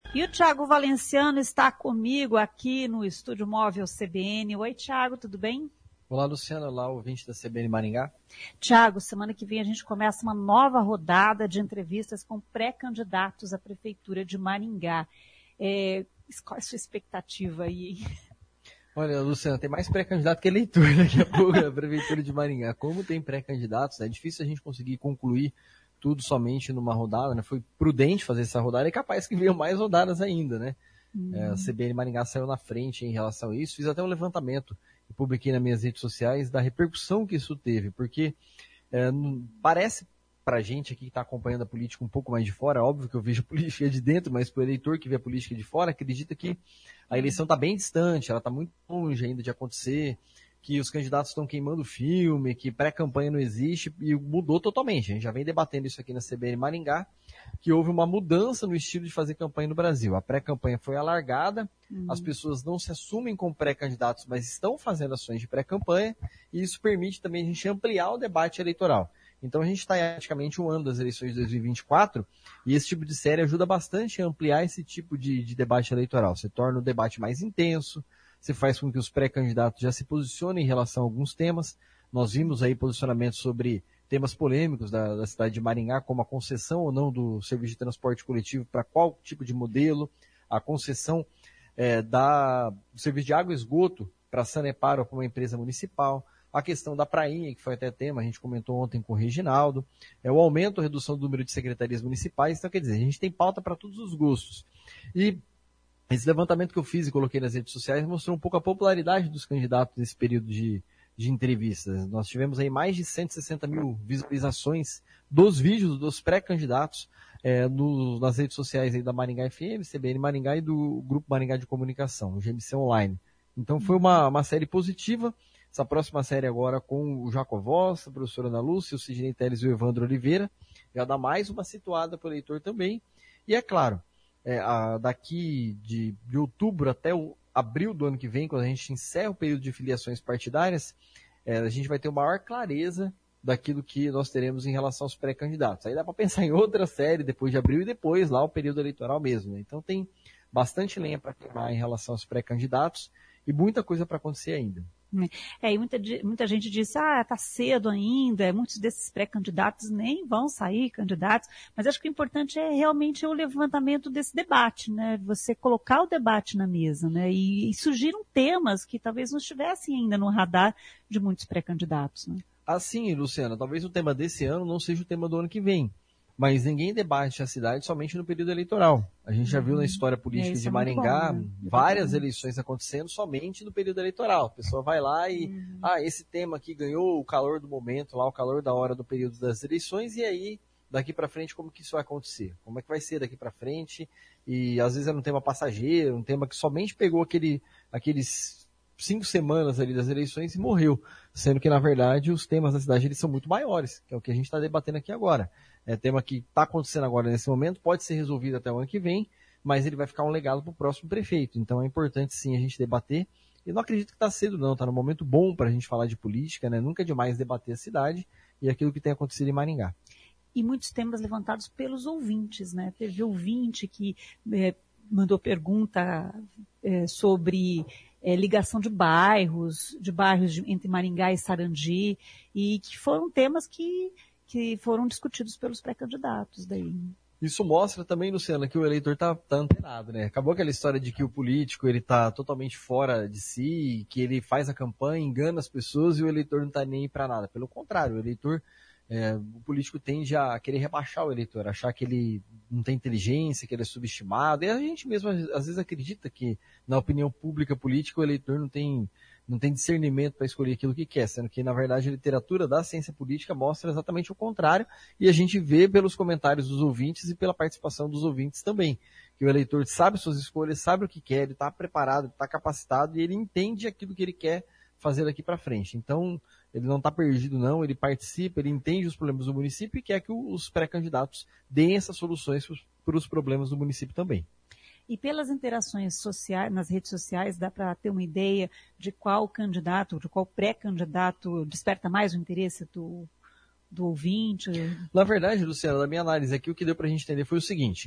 E o Thiago Valenciano está comigo aqui no Estúdio Móvel CBN. Oi, Thiago, tudo bem? Olá, Luciana. Olá, ouvinte da CBN Maringá. Thiago, semana que vem a gente começa uma nova rodada de entrevistas com pré-candidatos à Prefeitura de Maringá. Qual é a sua expectativa aí? Olha, Luciana, tem mais pré-candidato que eleitor daqui a pouco na Prefeitura de Maringá. Como tem pré-candidatos, é difícil a gente conseguir concluir tudo somente numa rodada, né? Foi prudente fazer essa rodada e capaz que venham mais rodadas ainda, né? A CBN Maringá saiu na frente em relação a isso. Fiz até um levantamento e publiquei nas minhas redes sociais da repercussão que isso teve, porque parece pra gente aqui que está acompanhando a política um pouco mais de fora, óbvio que eu vejo a política de dentro, mas pro eleitor que vê a política de fora, acredita que a eleição está bem distante, ela está muito longe ainda de acontecer, que os candidatos estão queimando filme, que pré-campanha não existe, e mudou totalmente. A gente já vem debatendo isso aqui na CBN Maringá, que houve uma mudança no estilo de fazer campanha no Brasil. A pré-campanha foi alargada, as pessoas não se assumem como pré-candidatos, mas estão fazendo ações de pré-campanha, e isso permite também a gente ampliar o debate eleitoral. Então a gente está praticamente um ano das eleições de 2024, e esse tipo de série ajuda bastante a ampliar esse tipo de debate eleitoral. Você torna o debate mais intenso, você faz com que os pré-candidatos já se posicionem em relação a alguns temas. Nós vimos aí posicionamentos sobre temas polêmicos da cidade de Maringá, como a concessão ou não do serviço de transporte coletivo para qual tipo de modelo, a concessão do serviço de água e esgoto para a Sanepar ou para uma empresa municipal, a questão da prainha, que foi até tema, a gente comentou ontem com o Reginaldo, o aumento ou redução do número de secretarias municipais. Então, quer dizer, a gente tem pauta para todos os gostos. E esse levantamento que eu fiz e coloquei nas redes sociais mostrou um pouco a popularidade dos candidatos nesse período de entrevistas. Nós tivemos aí mais de 160 mil visualizações dos vídeos dos pré-candidatos nas redes sociais aí da Maringá FM, CBN Maringá e do Grupo Maringá de Comunicação, o GMC Online. Então foi uma série positiva. Essa próxima série agora com o Jacovós, a professora Ana Lúcia, o Sidney Teles e o Evandro Oliveira, já dá mais uma situada para o eleitor também. E é claro, daqui de outubro até abril do ano que vem, quando a gente encerra o período de filiações partidárias, a gente vai ter uma maior clareza daquilo que nós teremos em relação aos pré-candidatos. Aí dá para pensar em outra série depois de abril e depois lá o período eleitoral mesmo, né? Então tem bastante lenha para queimar em relação aos pré-candidatos e muita coisa para acontecer ainda. E muita gente disse, tá cedo ainda, muitos desses pré-candidatos nem vão sair candidatos, mas acho que o importante é realmente o levantamento desse debate, né? Você colocar o debate na mesa, né? E surgiram temas que talvez não estivessem ainda no radar de muitos pré-candidatos, né? Assim, Luciana, talvez o tema desse ano não seja o tema do ano que vem, mas ninguém debate a cidade somente no período eleitoral. A gente já viu na história política de Maringá várias eleições acontecendo somente no período eleitoral. A pessoa vai lá e, esse tema aqui ganhou o calor do momento, lá o calor da hora do período das eleições, e aí, daqui para frente, como que isso vai acontecer? Como é que vai ser daqui para frente? E às vezes era um tema passageiro, um tema que somente pegou aqueles 5 semanas ali das eleições e morreu, sendo que, na verdade, os temas da cidade eles são muito maiores, que é o que a gente está debatendo aqui agora. É tema que está acontecendo agora nesse momento, pode ser resolvido até o ano que vem, mas ele vai ficar um legado para o próximo prefeito. Então é importante sim a gente debater. Eu não acredito que está cedo não, está num momento bom para a gente falar de política, né? Nunca é demais debater a cidade e aquilo que tem acontecido em Maringá. E muitos temas levantados pelos ouvintes, né? Teve ouvinte que mandou pergunta sobre ligação de bairros entre Maringá e Sarandi, e que foram temas que foram discutidos pelos pré-candidatos daí. Isso mostra também, Luciana, que o eleitor tá antenado, né? Acabou aquela história de que o político ele tá totalmente fora de si, que ele faz a campanha, engana as pessoas e o eleitor não tá nem aí para nada. Pelo contrário, o eleitor, o político tende a querer rebaixar o eleitor, achar que ele não tem inteligência, que ele é subestimado. E a gente mesmo às vezes acredita que na opinião pública política o eleitor não tem discernimento para escolher aquilo que quer, sendo que, na verdade, a literatura da ciência política mostra exatamente o contrário, e a gente vê pelos comentários dos ouvintes e pela participação dos ouvintes também, que o eleitor sabe suas escolhas, sabe o que quer, ele está preparado, está capacitado, e ele entende aquilo que ele quer fazer daqui para frente. Então, ele não está perdido não, ele participa, ele entende os problemas do município e quer que os pré-candidatos deem essas soluções para os problemas do município também. E pelas interações sociais, nas redes sociais, dá para ter uma ideia de qual candidato, de qual pré-candidato desperta mais o interesse do ouvinte? Na verdade, Luciana, da minha análise aqui, o que deu para a gente entender foi o seguinte.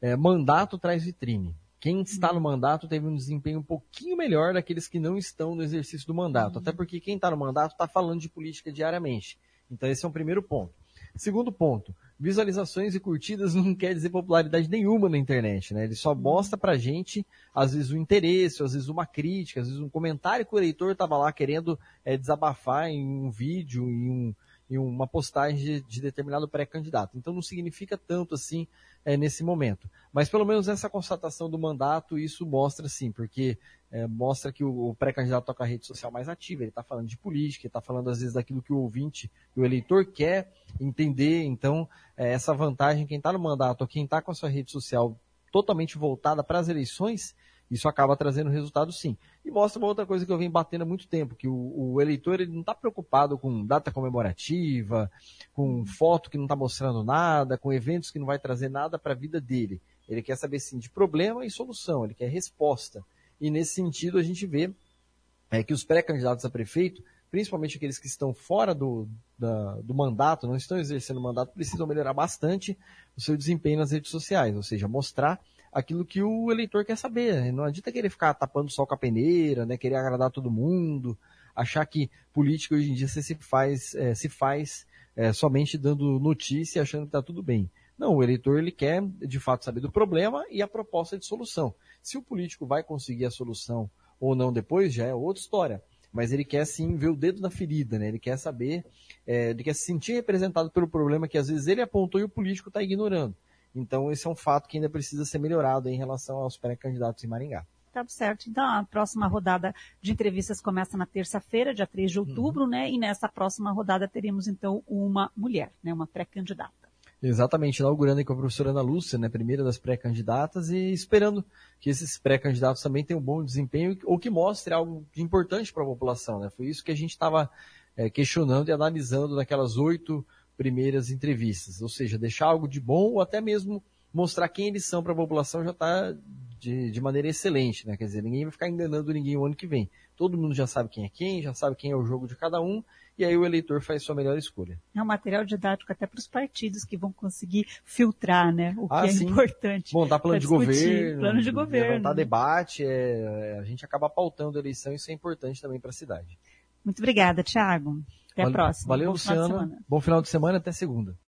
mandato traz vitrine. Quem está no mandato teve um desempenho um pouquinho melhor daqueles que não estão no exercício do mandato. Até porque quem está no mandato está falando de política diariamente. Então esse é um primeiro ponto. Segundo ponto, visualizações e curtidas não quer dizer popularidade nenhuma na internet, né? Ele só mostra pra gente, às vezes, um interesse, às vezes uma crítica, às vezes um comentário que o eleitor estava lá querendo desabafar em um vídeo, em uma postagem de determinado pré-candidato. Então não significa tanto assim nesse momento. Mas pelo menos essa constatação do mandato, isso mostra sim, porque mostra que o pré-candidato toca a rede social mais ativa, ele está falando de política, ele está falando às vezes daquilo que o ouvinte e o eleitor quer entender. Então essa vantagem, quem está no mandato ou quem está com a sua rede social totalmente voltada para as eleições, isso acaba trazendo resultado sim. E mostra uma outra coisa que eu venho batendo há muito tempo, que o eleitor ele não está preocupado com data comemorativa, com foto que não está mostrando nada, com eventos que não vai trazer nada para a vida dele. Ele quer saber sim de problema e solução, ele quer resposta. E nesse sentido a gente vê que os pré-candidatos a prefeito, principalmente aqueles que estão fora do mandato, não estão exercendo o mandato, precisam melhorar bastante o seu desempenho nas redes sociais, ou seja, mostrar aquilo que o eleitor quer saber. Não adianta querer ficar tapando sol com a peneira, né, querer agradar todo mundo, achar que política hoje em dia se faz somente dando notícia e achando que está tudo bem. Não, o eleitor ele quer de fato saber do problema e a proposta de solução. Se o político vai conseguir a solução ou não depois, já é outra história. Mas ele quer sim ver o dedo na ferida, né? Ele quer saber, ele quer se sentir representado pelo problema que às vezes ele apontou e o político está ignorando. Então esse é um fato que ainda precisa ser melhorado em relação aos pré-candidatos em Maringá. Tá certo. Então a próxima rodada de entrevistas começa na terça-feira, dia 3 de outubro, né? E nessa próxima rodada teremos então uma mulher, né? Uma pré-candidata. Exatamente, inaugurando aí com a professora Ana Lúcia, né, primeira das pré-candidatas, e esperando que esses pré-candidatos também tenham um bom desempenho ou que mostre algo de importante para a população, né? Foi isso que a gente estava questionando e analisando naquelas 8 primeiras entrevistas, ou seja, deixar algo de bom ou até mesmo mostrar quem eles são para a população já está de maneira excelente, né? Quer dizer, ninguém vai ficar enganando ninguém o ano que vem. Todo mundo já sabe quem é quem, já sabe quem é o jogo de cada um, e aí o eleitor faz sua melhor escolha. É um material didático até para os partidos que vão conseguir filtrar, né? O que é sim. importante. Montar plano de governo, plano de governo, levantar debate, a gente acaba pautando a eleição, isso é importante também para a cidade. Muito obrigada, Thiago. Até a próxima. Valeu, Luciana. Bom final de semana, até segunda.